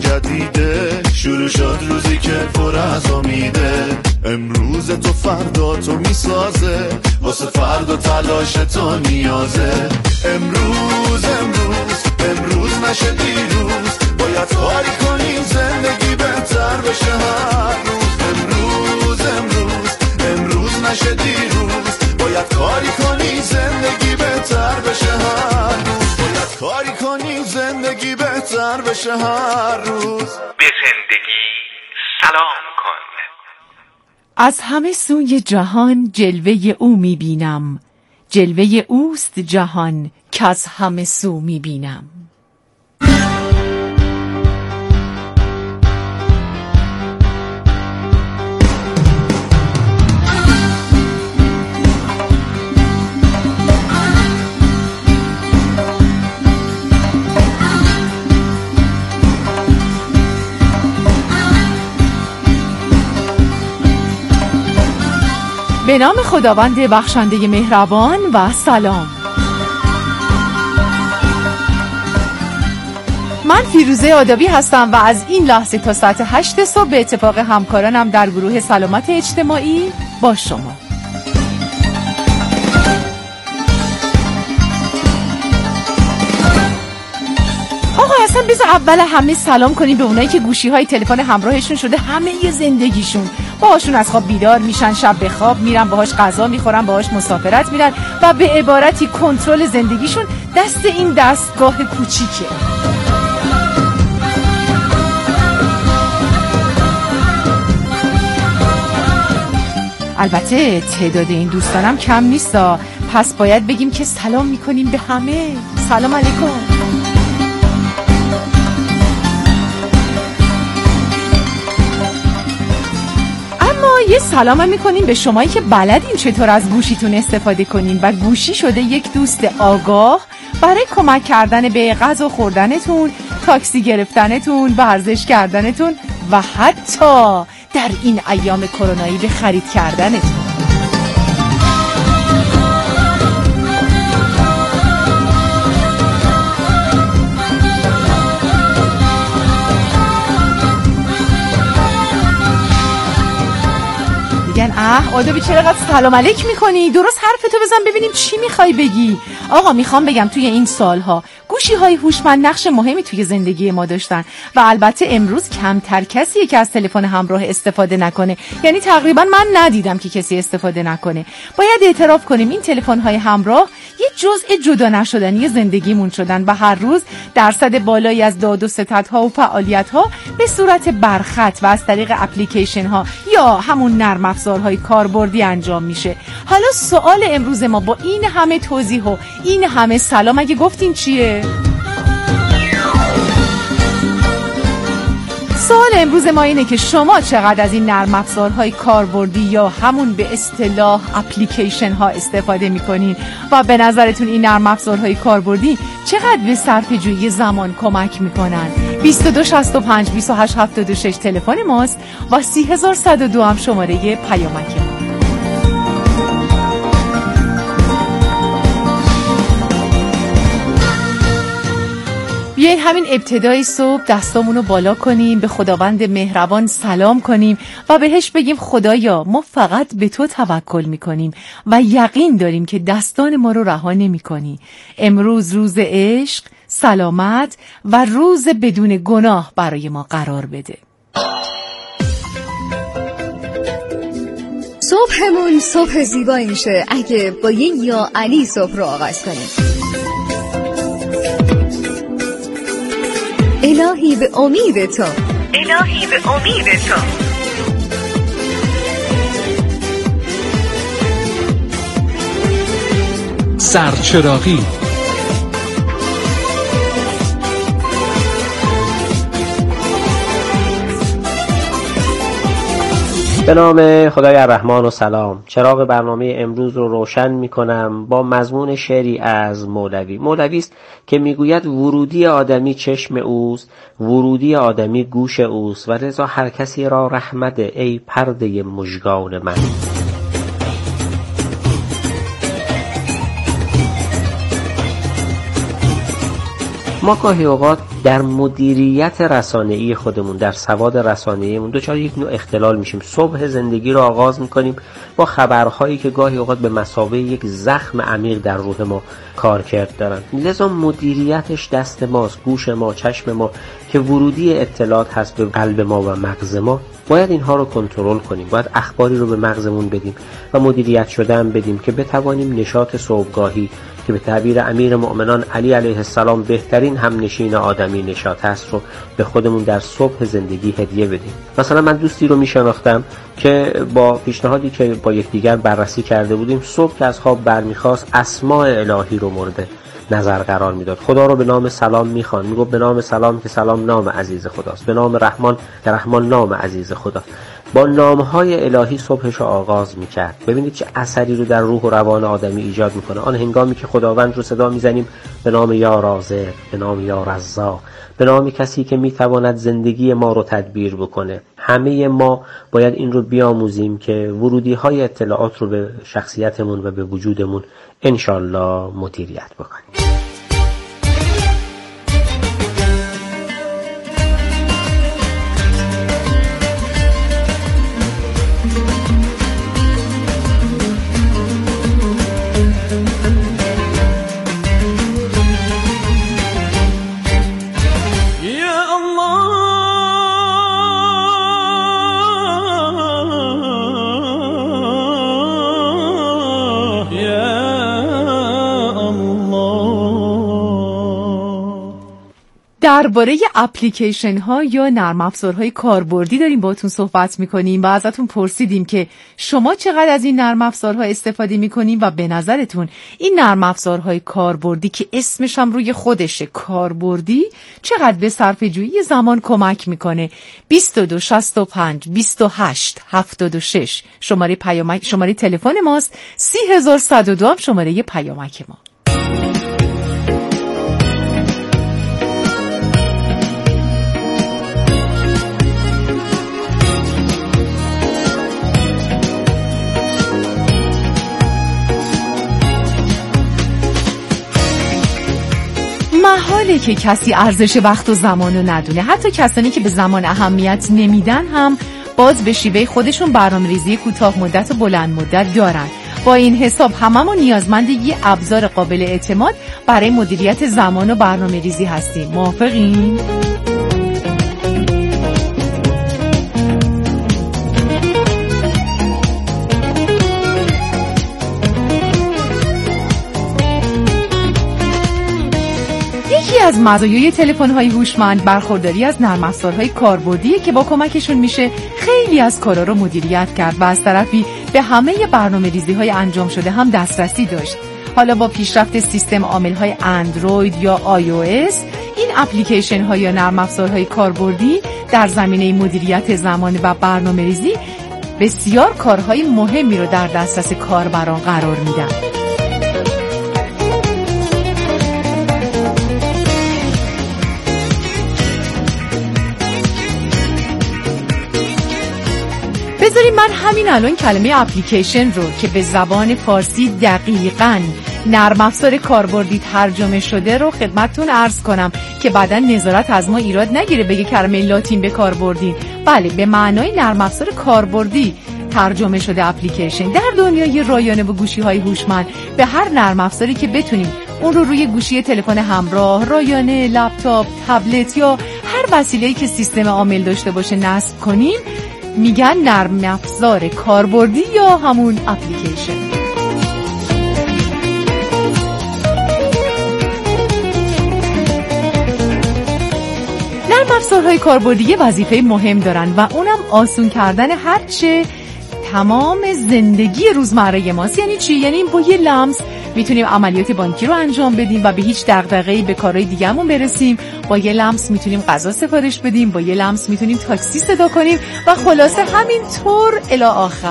جدیده، شروع شد روزی که پر از امیده. امروز تو فردا تو میسازه، واسه فردا تلاش تو نیازه. امروز نشه دیروز، باید کاری کنیم زندگی بهتر بشه هر روز. امروز نشه دیروز، باید کاری کنی زندگی بهتر بشه هر روز. باید کاری کنی زندگی بهتر بشه هر روز. به زندگی سلام کن. از همه سوی جهان جلوه او میبینم، جلوه اوست جهان که از همه سو میبینم. به نام خداوند بخشنده مهربان و سلام. من فیروزه آدابی هستم و از این لحظه تا ساعت 8 صبح به اتفاق همکارانم در گروه سلامت اجتماعی با شما. آقا اصلا بذار اول همه سلام کنیم به اونایی که گوشی‌های تلفن همراهشون شده همه زندگیشون. باهاشون از خواب بیدار میشن، شب به خواب میرن، باهاش غذا میخورن، باهاش مسافرت میرن و به عبارتی کنترل زندگیشون دست این دستگاه کوچیکه. البته تعداد این دوستانم کم نیستا، پس باید بگیم که سلام میکنیم به همه. سلام علیکم. یه سلام هم میکنیم به شمایی که بلدین چطور از گوشیتون استفاده کنین و گوشی شده یک دوست آگاه برای کمک کردن به غذا خوردنتون، تاکسی گرفتنتون، ورزش کردنتون و حتی در این ایام کرونایی به خرید کردنتون. آدابی چرا قد سلام علیک میکنی؟ درست حرفتو بزن ببینیم چی میخوای بگی. آقا میخوام بگم توی این سالها گوشی های هوشمند نقش مهمی توی زندگی ما داشتن و البته امروز کمتر کسیه که از تلفن همراه استفاده نکنه. یعنی تقریبا من ندیدم که کسی استفاده نکنه. باید اعتراف کنیم این تلفن های همراه یه جزء جدا نشدنی زندگیمون شدن و هر روز درصد بالایی از داد و ستدها و فعالیت ها به صورت برخط و از طریق اپلیکیشن ها یا همون نرم افزارهای کاربردی انجام میشه. حالا سوال امروز ما با این همه توضیح و این همه سلام اگه گفتین چیه؟ سوال امروز ما اینه که شما چقدر از این نرم افزارهای کاربردی یا همون به اصطلاح اپلیکیشن ها استفاده میکنین و به نظرتون این نرم افزارهای کاربردی چقدر به صرفه‌جویی زمان کمک میکنن؟ 2265 2876 تلفن ماست و 3102 هم شماره پیامک ما. بیاین همین ابتدای صبح دستامونو بالا کنیم، به خداوند مهربان سلام کنیم و بهش بگیم خدایا ما فقط به تو توکل میکنیم و یقین داریم که دستان ما رو رها نمی‌کنی. امروز روز عشق، سلامت و روز بدون گناه برای ما قرار بده. صبحمون صبح زیبایی میشه اگه با یه یا علی صبح رو آغاز کنیم. الهی به امید تو، الهی به امید تو. سرچراغی به نام خدای الرحمن و سلام. چراغ برنامه امروز رو روشن می کنم با مضمون شعری از مولوی. مولوی است که میگوید ورودی آدمی چشم اوست، ورودی آدمی گوش اوست و لذا هر کسی را رحمت ای پرده مژگان من. ما گاهی اوقات در مدیریت رسانه‌ای خودمون، در سواد رسانه‌ایمون دچار یک نوع اختلال میشیم. صبح زندگی رو آغاز میکنیم با خبرهایی که گاهی اوقات به مثابه یک زخم عمیق در روح ما کارکرد دارن. لذا مدیریتش دست ماست، گوش ما، چشم ما که ورودی اطلاعات هست به قلب ما و مغز ما. باید اینها رو کنترل کنیم، باید اخباری رو به مغزمون بدیم و مدیریت شدن بدیم که بتوانیم نشاط صبحگاهی که به تعبیر امیر مؤمنان علی علیه السلام بهترین همنشین آدمی نشاط هست رو به خودمون در صبح زندگی هدیه بدیم. مثلا من دوستی رو میشناختم که با پیشنهادی که با یکدیگر بررسی کرده بودیم، صبح که از خواب برمیخواست اسماء الهی رو مورد نظر قرار میداد. خدا رو به نام سلام میخوان، میگفت به نام سلام که سلام نام عزیز خداست، به نام رحمان که رحمان نام عزیز خدا. با نامهای الهی صبحش رو آغاز میکرد. ببینید چه اثری رو در روح و روان آدمی ایجاد میکنه. آن هنگامی که خداوند رو صدا میزنیم به نام یا رازق، به نام یا رزاق، به نام کسی که میتواند زندگی ما رو تدبیر بکنه. همه ما باید این رو بیاموزیم که ورودی های اطلاعات رو به شخصیتمون و به وجودمون انشالله مدیریت بکنیم. درباره اپلیکیشن ها یا نرم افزارهای کاربردی داریم باهاتون صحبت میکنیم و ازتون پرسیدیم که شما چقدر از این نرم افزارها استفاده میکنیم و به نظرتون این نرم افزارهای کاربردی که اسمش هم روی خودشه کاربردی چقدر به صرفه‌جویی زمان کمک میکنه. 22 65 28 76 شماره تلفن ماست. 3102 هم شماره پیامک ما. محاله که کسی ارزش وقت و زمان رو ندونه. حتی کسانی که به زمان اهمیت نمیدن هم باز به شیوه خودشون برنامه‌ریزی کوتاه مدت و بلند مدت دارن. با این حساب هممون نیازمند یه ابزار قابل اعتماد برای مدیریت زمان و برنامه‌ریزی هستیم. موافقین؟ یکی از مزایای تلفن‌های هوشمند برخورداری از نرم افزارهای کاربردیه که با کمکشون میشه خیلی از کارا رو مدیریت کرد و از طرفی به همه برنامه‌ریزی‌های انجام شده هم دسترسی داشت. حالا با پیشرفت سیستم عامل‌های اندروید یا iOS، این اپلیکیشن‌ها یا نرم افزارهای کاربردی در زمینه مدیریت زمان و برنامه‌ریزی بسیار کارهای مهمی رو در دسترس کاربران قرار میدن. بذارید من همین الان کلمه اپلیکیشن رو که به زبان فارسی دقیقاً نرم افزار کاربردی ترجمه شده رو خدمتتون عرض کنم که بعداً نظارت از ما ایراد نگیره بگه کلمه لاتین به کار بردین. بله، به معنای نرم افزار کاربردی ترجمه شده اپلیکیشن. در دنیای رایانه و گوشی‌های هوشمند به هر نرم افزاری که بتونیم اون رو روی گوشی تلفن همراه، رایانه، لپتاپ، تبلت یا هر وسیله‌ای که سیستم عامل داشته باشه نصب کنیم میگن نرم افزار کاربردی یا همون اپلیکیشن. نرم افزارهای کاربردی یه وظیفه مهم دارن و اونم آسون کردن هرچه تمام زندگی روزمره ماست. یعنی چی؟ یعنی با یه لمس میتونیم عملیات بانکی رو انجام بدیم و به هیچ دغدغه‌ای به کارهای دیگه‌مون برسیم. با یه لمس میتونیم غذا سفارش بدیم، با یه لمس میتونیم تاکسی صدا کنیم و خلاصه همینطور الی آخر.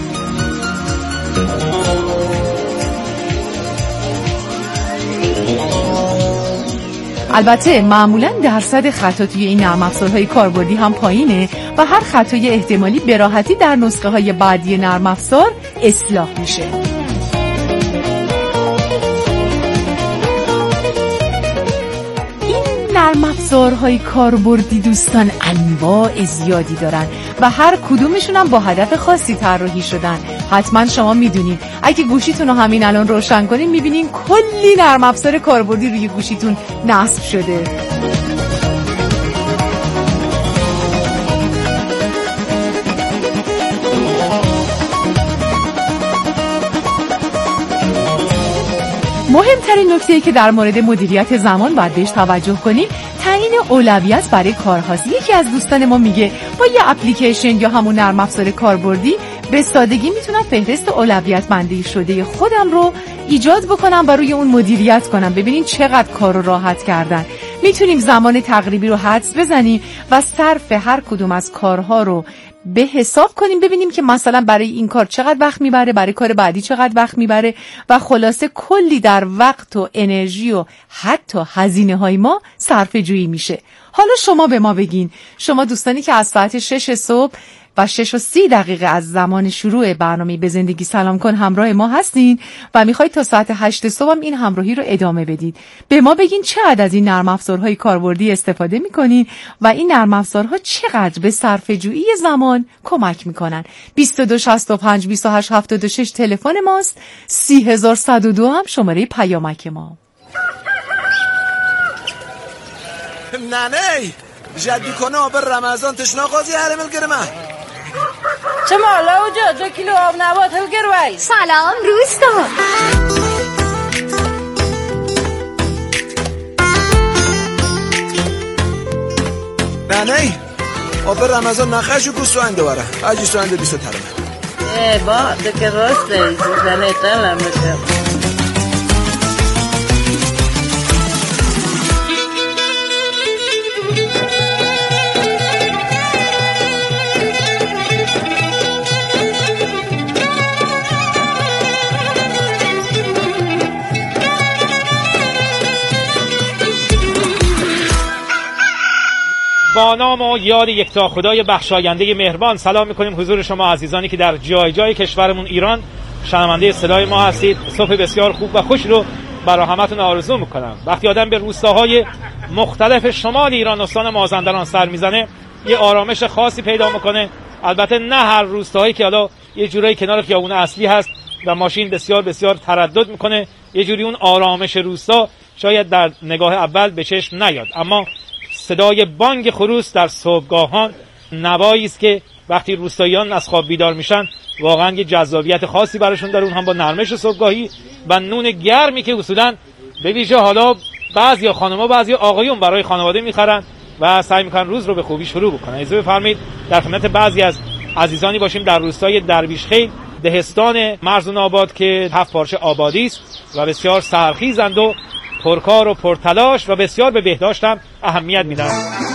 البته معمولاً درصد خطا توی این نرم افزارهای کاربردی هم پایینه و هر خطای احتمالی به راحتی در نسخه‌های بعدی نرم افزار اصلاح میشه. این ابزارهای کاربردی دوستان انواع زیادی دارن و هر کدومشون هم با هدف خاصی طراحی شدن. حتما شما میدونین اگه گوشیتون رو همین الان روشن کنین میبینین کلی نرم افزار کاربردی روی گوشیتون نصب شده. مهمترین نکته‌ای که در مورد مدیریت زمان باید بهش توجه کنیم تعیین اولویت برای کارهاست. یکی از دوستان ما میگه با یه اپلیکیشن یا همون نرم افزار کاربردی به سادگی میتونم فهرست اولویت بندی شده خودم رو ایجاد بکنم و روی اون مدیریت کنم. ببینین چقدر کار رو راحت کردن. میتونیم زمان تقریبی رو حدس بزنیم و صرف هر کدوم از کارها رو به حساب کنیم، ببینیم که مثلا برای این کار چقدر وقت میبره، برای کار بعدی چقدر وقت میبره و خلاصه کلی در وقت و انرژی و حتی هزینه های ما صرفه جویی میشه. حالا شما به ما بگین، شما دوستانی که از ساعت 6 صبح و 6:30 از زمان شروع برنامه به زندگی سلام کن همراه ما هستین و میخواید تا ساعت 8 صبح هم این همراهی رو ادامه بدید. به ما بگین چقدر از این نرم افزارهای کاربردی استفاده میکنین و این نرم افزارها چقدر به صرفه جویی زمان کمک میکنن. 2265 28 76 تلفن ماست، 3102 هم شماره پیامک ما. ننه جدی کنه آب رمضان تشنا قاضی هرمل گرمه چه مالا اوجا 2 کیلو آب نبات هل گروی. سلام روستا. ننه آب رمضان نخشو کو سوانده وره اجی سوانده 20 ترمه با دکه راسته زنه تلم بکر. با نام و یاد یکتا خدای بخشاینده مهربان سلام میکنیم حضور شما عزیزانی که در جای جای کشورمون ایران شنونده صدای ما هستید. صبح بسیار خوب و خوش رو برای همتون آرزو میکنم. وقتی آدم به روستاهای مختلف شمال ایران استان مازندران سر میزنه یه آرامش خاصی پیدا میکنه. البته نه هر روستایی که حالا یه جورایی کنار خیابون اصلی هست و ماشین بسیار بسیار تردد میکنه، یه جوری اون آرامش روستا شاید در نگاه اول به چشم نیاد، اما صدای بانگ خروس در صبحگاهان نوایی است که وقتی روستاییان از خواب بیدار میشن واقعا یه جذابیت خاصی براشون داره، اون هم با نرمش صبحگاهی و نون گرمی که اصولا به ویژه حالا بعضیا خانم‌ها بعضیا آقایون برای خانواده میخرن و سعی میکنن روز رو به خوبی شروع بکنن. اجازه بفرمایید در خدمت بعضی از عزیزانی باشیم در روستای درویشخیل دهستان مرزون آباد که 7 پارچه آبادی است و بسیار سرخیزند و پرکار و پرتلاش و بسیار به بهداشت هم اهمیت میدن.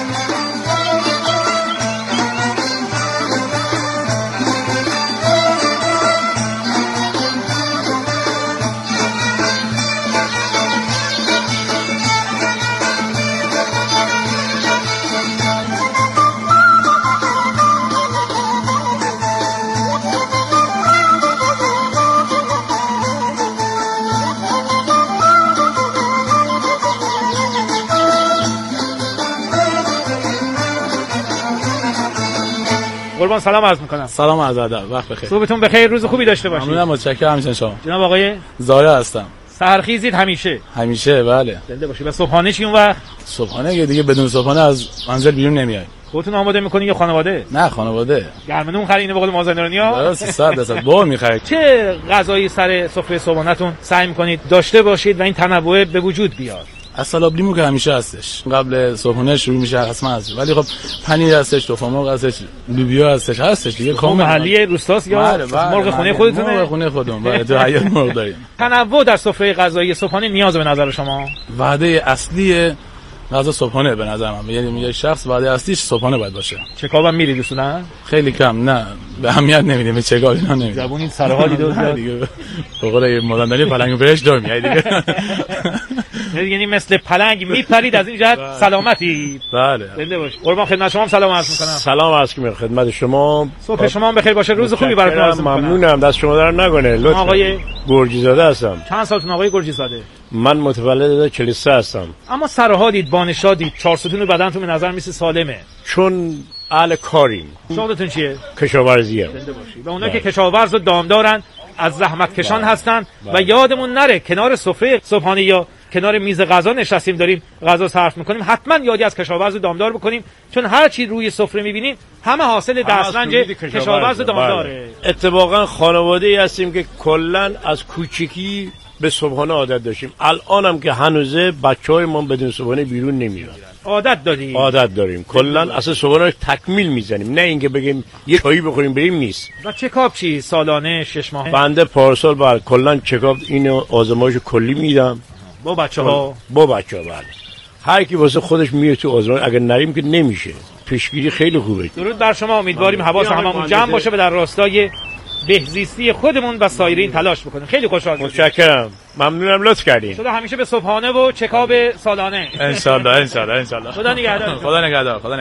قربان سلام عرض میکنم. سلام عرض ادب، وقت بخیر. صبحتون بخیر، روز خوبی داشته باشید. ممنونم، متشکرم. همچنین شما. جناب آقای زایا هستم. سحرخیزید همیشه؟ همیشه بله. زنده باشید. و صبحانه چی اون وقت؟ صبحانه دیگه بدون صبحانه از منزل بیرون نمیای. خودتون آماده میکنین یا خانواده؟ نه خانواده. گرمنون خرید به قول مازندرانی‌ها؟ درست 100% بار میخرید. چه غذایی سر سفره صبحانه‌تون سعی میکنید داشته باشید و این تنوع به وجود بیاد؟ اصلا لیمو که همیشه هستش، قبل صبحونه شروع میشه حتما هست، ولی خب پنیر هستش، تخم مرغ هستش، لوبیا هستش دیگه. کامل محلی روستاست یا مرغ خونه خودتونه؟ مرغ خونه خودمون، بله تو حیاط مرغ داریم. تنوع در سفره غذایی صبحانه نیاز به نظر شما؟ وعده اصلی غذا صبحانه به نظر من، یعنی یک شخص وعده اصلیش صبحانه باید باشه. چکاوم میرید اصولا؟ خیلی کم، نه به اهمیت نمیدیم به چکاو اینا نمیدیم. زبونی سر حالی دو دیگه به قول مازندرانی پلنگ برش دور میای دیگه. یعنی مثل پلنگ میپرید از این جهت. سلامتی؟ بله. زنده باش. قربان خدمت شما سلام عرض میکنم. سلام عرض میکنم خدمت شما. صبح شما بخیر باشه. روز خوبی براتون آرزو میکنم. ممنونم. دست شما در نکنه. لطفا. آقای گرجی زاده هستم. چند سالتون آقای گرجی زاده؟ من متولد 43 هستم. اما سرحالید، بانشادید، 4 ستون بدنتون به نظر میسه سالمه. چون اهل کاریم. شغلتون چیه؟ کشاورزیه. زنده باشید. و اونایی که کشاورز و دامدارن از زحمت کشان هستن و یادمون نره کنار سفره صبحانه یا کنار میز غذا نشستیم داریم غذا صرف میکنیم، حتما یادی از کشاورز و دامدار بکنیم، چون هر چی روی سفره میبینین همه حاصل دسترنج کشاورز و دامداره. اتفاقا خانواده‌ای هستیم که کلا از کوچیکی به صبحانه عادت داشتیم. الانم که هنوزه بچهای ما بدون صبحانه بیرون نمیرن. عادت داریم. عادت داریم. کلا اصلا صبحانه تکمیل میزنیم، نه اینکه بگیم یه چایی بخوریم بریم نیست. و چکاپ چی؟ سالانه 6 ماهه؟ بنده پارسال بعد کلا چکاپ اینو آزمایش کلی میدم با بچه‌ها. بله. هر کی واسه خودش میره تو آزمایش، اگر نریم که نمیشه. پیشگیری خیلی خوبه. درود بر شما. امیدواریم حواس هممون جمع باشه و در راستای بهزیستی خودمون و سایرین تلاش بکنیم. خیلی خوشحال شدم. متشکرم. ممنونم لطف کردین. خدا همیشه به صبحانه و چکاپ سالانه. ان شاء الله. خدا نگهدار. خدا نگهدار.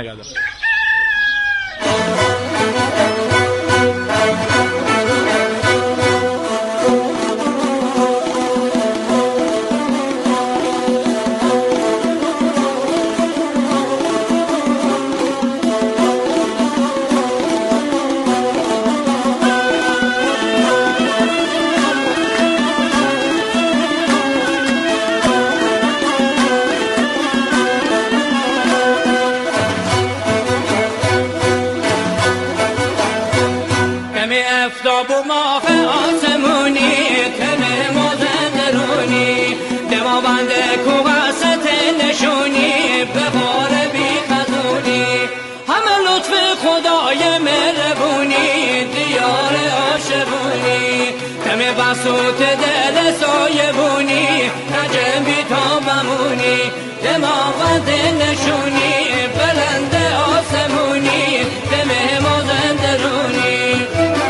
بسوت دل سایبونی نجم بی تا بمونی دماغ دل نشونی بلند آسمونی دمه ما زنده رونی.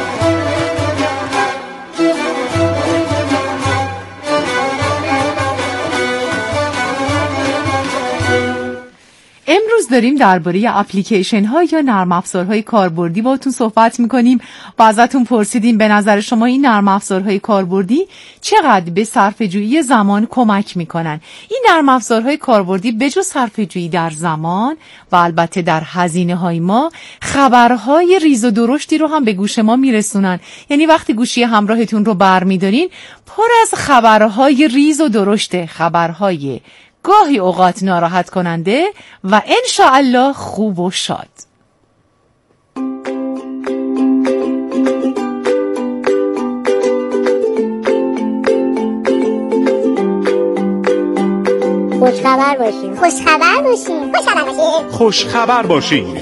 امروز داریم درباره اپلیکیشن ها یا نرم افزارهای کاربردی باهاتون صحبت میکنیم و ازتون پرسیدیم به نظر شما این نرم افزارهای کاربردی چقدر به صرفه‌جویی زمان کمک میکنن. این نرم افزارهای کاربردی به جز صرفه‌جویی در زمان و البته در هزینه های ما، خبرهای ریز و درشتی رو هم به گوش ما میرسونن. یعنی وقتی گوشی همراهتون رو برمیدارین پر از خبرهای ریز و درشته، خبرهای گاهی اوقات ناراحت کننده و انشاءالله خوب و شاد. خوشخبر باشین. خوشخبر باشین. خوشخبر باشین. خوشخبر باشین.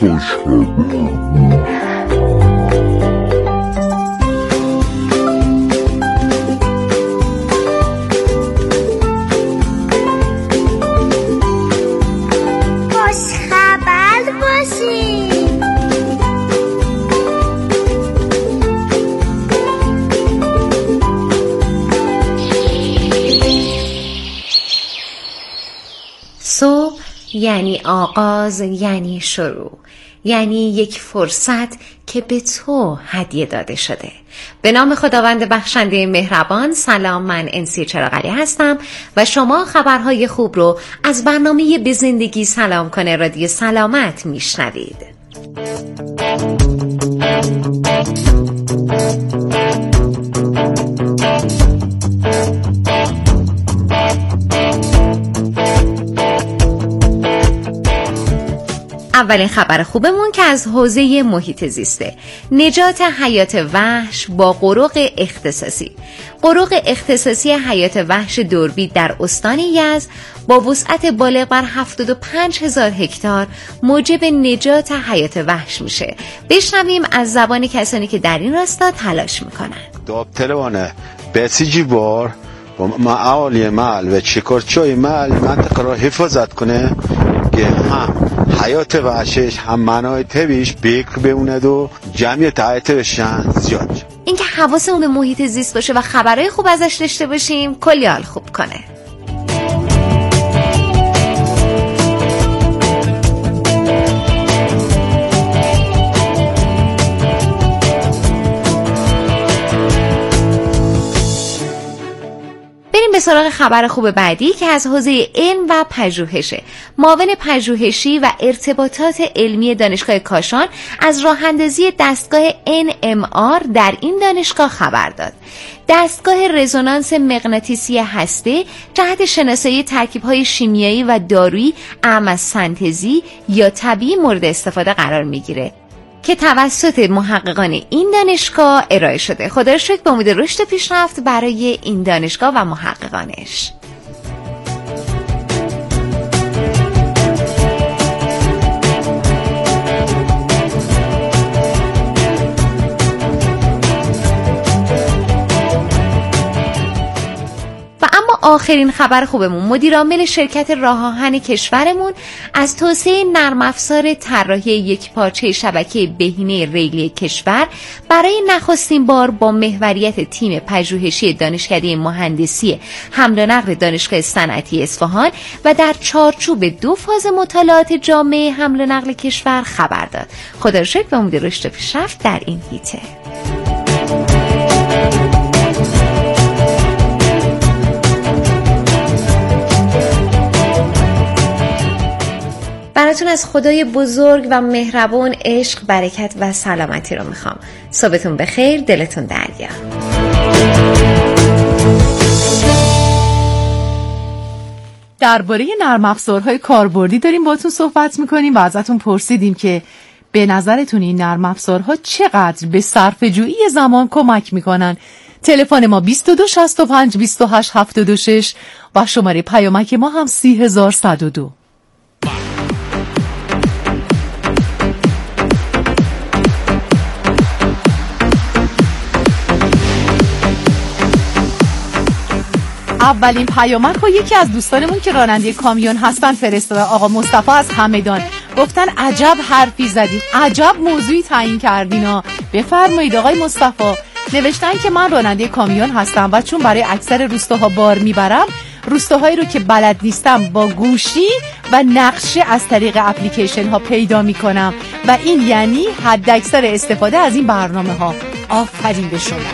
صبح یعنی آغاز، یعنی شروع، یعنی یک فرصت که به تو هدیه داده شده. به نام خداوند بخشنده مهربان. سلام، من انسی چراغلی هستم و شما خبرهای خوب رو از برنامه به زندگی سلام کنه رادیو سلامت میشنوید. اولین خبر خوبمون که از حوزه محیط زیسته، نجات حیات وحش با قرق اختصاصی. قرق اختصاصی حیات وحش دوربی در استان یزد با وسعت بالغ بر 75,000 هکتار موجب نجات حیات وحش میشه. بشنویم از زبان کسانی که در این راستا تلاش میکنن. داوطلبانه بسیجی بار با معالی مال و چکرچوی مال منطقه را حفاظت کنه که هم حیات وحشش هم منای طبیعیش بکر بموند و جمعیت حیات بشن زیاد. اینکه حواسمون به محیط زیست باشه و خبرهای خوب ازش داشته باشیم کلی حال خوب کنه. به سراغ خبر خوب بعدی که از حوزه علم و پژوهشه. معاون پژوهشی و ارتباطات علمی دانشگاه کاشان از راه‌اندازی دستگاه NMR در این دانشگاه خبر داد. دستگاه رزونانس مغناطیسی هسته جهت شناسایی ترکیب‌های شیمیایی و دارویی اعم از سنتزی یا طبیعی مورد استفاده قرار می‌گیره که توسط محققان این دانشگاه ارائه شده. خدا را شکر، به امید رشد و پیشرفت برای این دانشگاه و محققانش. آخرین خبر خوبمون، مدیر عامل شرکت راه آهن کشورمون از توسعه نرم افزار طراحی یکپارچه شبکه بهینه ریلی کشور برای نخستین بار با محوریت تیم پژوهشی دانشکده مهندسی حمل و نقل دانشگاه صنعتی اصفهان و در چارچوب 2 فاز مطالعات جامعه حمل و نقل کشور خبر داد. خدا را شکر، به امید رشد و پیشرفت در این حیطه. براتون از خدای بزرگ و مهربان عشق، برکت و سلامتی رو میخوام. صبحتون بخیر، دلتون دریا. درباره نرم افزارهای کاربردی داریم باهاتون صحبت میکنیم و ازتون پرسیدیم که به نظرتون این نرم افزارها چقدر به صرفه‌جویی زمان کمک میکنن. تلفن ما 22 65 28 76 و شماره پیامک ما هم 30102. اولین پیامک رو یکی از دوستانمون که راننده کامیون هستن فرستاده. آقا مصطفی از همدان گفتن عجب حرفی زدین، عجب موضوعی تعیین کردین. بفرمایید آقای مصطفی. نوشتن که من راننده کامیون هستم و چون برای اکثر روستاها بار میبرم، روستاهایی رو که بلد نیستم با گوشی و نقشه از طریق اپلیکیشن ها پیدا میکنم و این یعنی حداکثر استفاده از این برنامه ها. آفرین به شما.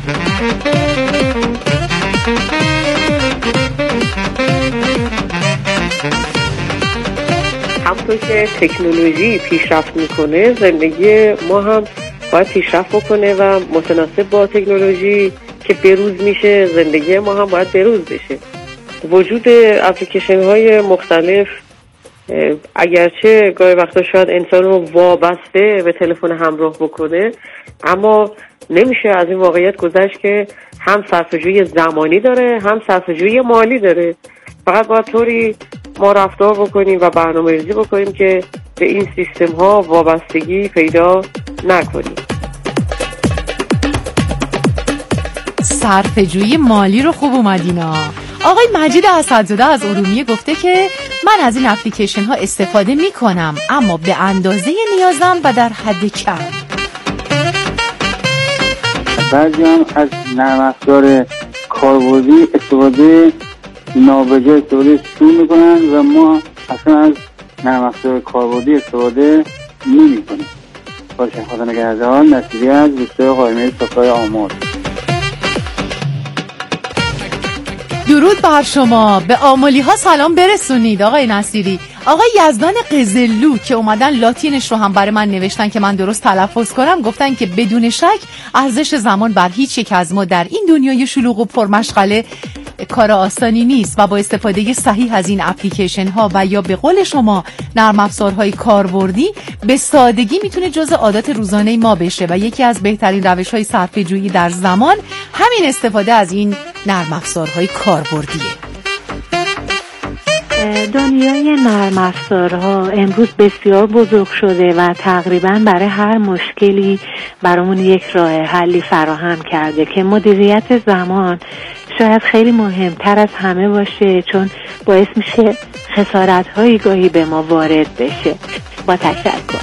همونطور که تکنولوژی پیشرفت میکنه، زندگی ما هم باید پیشرفت بکنه و متناسب با تکنولوژی که بروز میشه، زندگی ما هم باید بروز بشه. وجود اپلیکیشن های مختلف اگرچه گاهی وقتا شاید انسان رو وابسته به تلفن همراه بکنه، اما نمیشه از این واقعیت گذشت که هم صرفه‌جویی زمانی داره، هم صرفه‌جویی مالی داره. فقط باید طوری ما رفتار بکنیم و برنامه‌ریزی بکنیم که به این سیستم ها وابستگی پیدا نکنیم. صرفه‌جویی مالی رو خوب اومدینا. آقای مجید اسدزاده از ارومیه گفته که من از این اپلیکیشن ها استفاده می کنم، اما به اندازه نیازم و در حد کم. بعضی هم از نرم افزار کاربردی استفاده نابجا استفاده سو میکنن و ما اصلا از نرم افزار کاربردی استفاده نمی کنیم. باشه، خدا نگهدار. نصیری از روستای قائمه صفای آماد. درود بر شما. به آملی ها سلام برسونید آقای نصیری. آقای یزدان قزلو که اومدن لاتینش رو هم برای من نوشتن که من درست تلفظ کنم، گفتن که بدون شک ارزش زمان بر هیچ یک از ما در این دنیای شلوغ و پرمشغله کار آسانی نیست و با استفاده صحیح از این اپلیکیشن ها و یا به قول شما نرم افزارهای کاربردی به سادگی میتونه جزء عادات روزانه ما بشه و یکی از بهترین روش‌های صرفه‌جویی در زمان همین استفاده از این نرم افزارهای کاربردیه. دنیای نرم افزارها امروز بسیار بزرگ شده و تقریبا برای هر مشکلی برامون یک راه حلی فراهم کرده که مدیریت زمان شاید خیلی مهمتر از همه باشه، چون باعث میشه خسارت‌هایی گاهی به ما وارد بشه. با تشکر.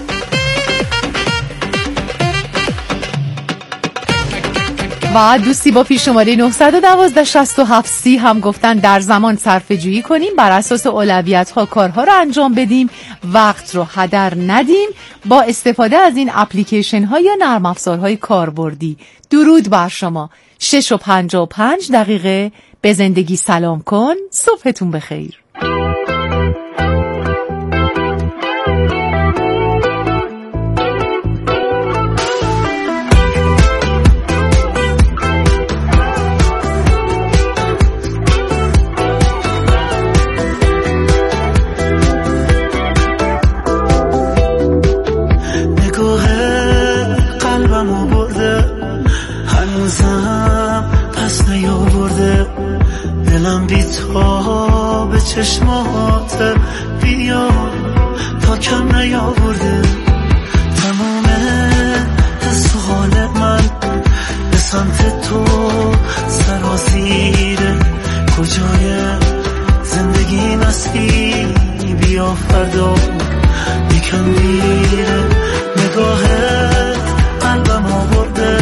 و دوستی با پیش شماره 912 67 30 هم گفتن در زمان صرفه‌جویی کنیم، بر اساس اولویت‌ها کارها رو انجام بدیم، وقت رو هدر ندیم با استفاده از این اپلیکیشن ها یا نرم افزارهای کاربردی. درود بر شما. 6:55 به زندگی سلام کن. صبحتون بخیر. به چشمات بیا تا کم نیاورده تمام حس و حال من به سمت تو سرازیره کجای زندگی نستی بیا فردا یکم دیره نگاهت قلبم آورده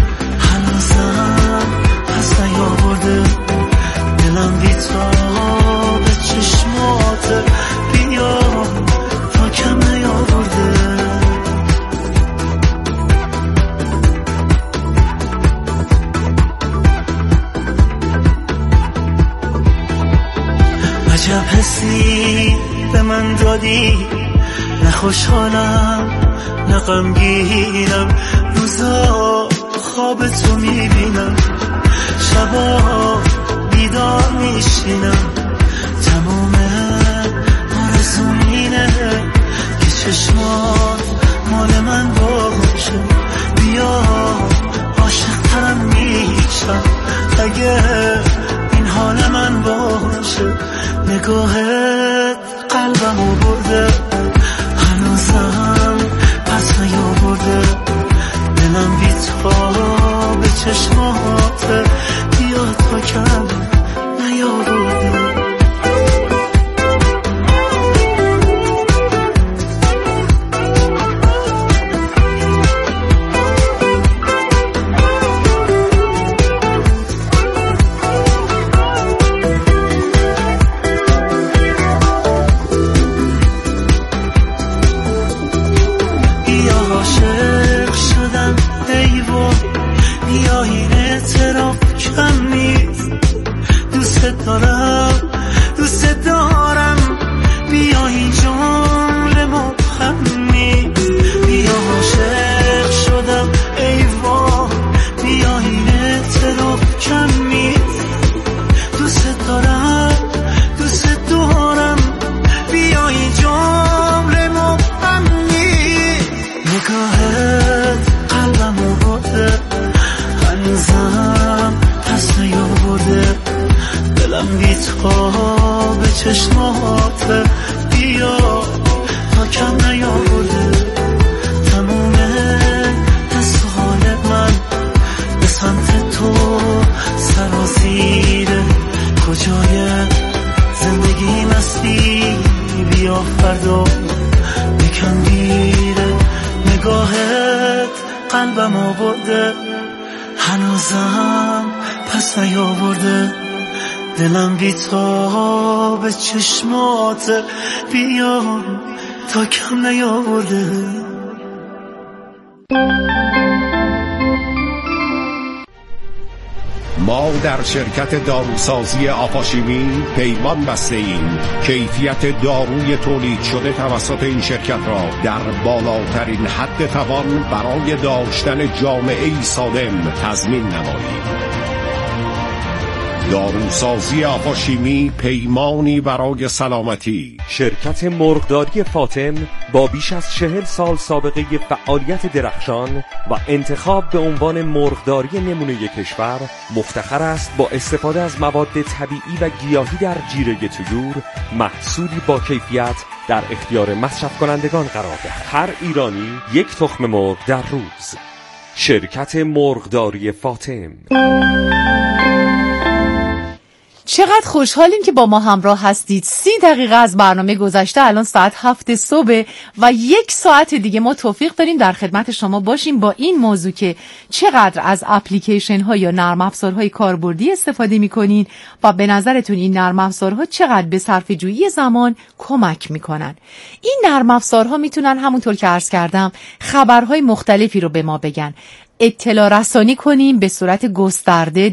هنوزم پس نیاورده دلم بی تو به چشمات بیا تا کم نیاورده عجب حسی به من دادی نه خوشحالم نه غمگینم روزا خواب تو میبینم شبا بیدار میشینم تمام آرزوم اینه که چشمات مال من باشه بیا عاشق ترم میشم اگه این حال من باشه نگاهت قلبمو برده هنوزم پس نیاورده دلم بی تو به چشمات بیا تا کم نیاورده دوست دارم بیا این جمله مبهمی بیا عاشق شدم ای وای بیا این اعتراف کمی دوست دارم بیا این جمله مبهمی نگاهت قلبمو برده هنوزم پس نیاورده دلم بی تو به چشمات بیا تا کم نیاورده تموم حس و حال من به سمت تو سرازیره کجای زندگی مستی بیا فردا یکم دیره نگاهت قلبم آورده هنوزم پس نیاورده دلم بی تو به چشمات بیا تا کم نیاورده ما در شرکت داروسازی آفاشیمی پیمان بسته ایم کیفیت داروی تولید شده توسط این شرکت را در بالاترین حد توان برای داشتن جامعه‌ای سالم تضمین نماییم. داروسازی آفاشیمی پیمانی برای سلامتی. شرکت مرغداری فاطم با بیش از 40 سال سابقه فعالیت درخشان و انتخاب به عنوان مرغداری نمونه کشور مفتخر است با استفاده از مواد طبیعی و گیاهی در جیره طیور محصولی با کیفیت در اختیار مصرف کنندگان قرار دهد. هر ایرانی یک تخم مرغ در روز. شرکت مرغداری فاطم. چقدر خوشحالیم که با ما همراه هستید. 30 دقیقه از برنامه گذشته، الان ساعت 7 صبح و 1 ساعت دیگه ما توفیق داریم در خدمت شما باشیم با این موضوع که چقدر از اپلیکیشن ها یا نرم افزارهای کاربردی استفاده میکنین و به نظرتون این نرم افزارها چقدر به صرفه جویی زمان کمک میکنن. این نرم افزارها میتونن همونطور که عرض کردم خبرهای مختلفی رو به ما بگن. اطلاع رسانی کنیم به صورت گسترده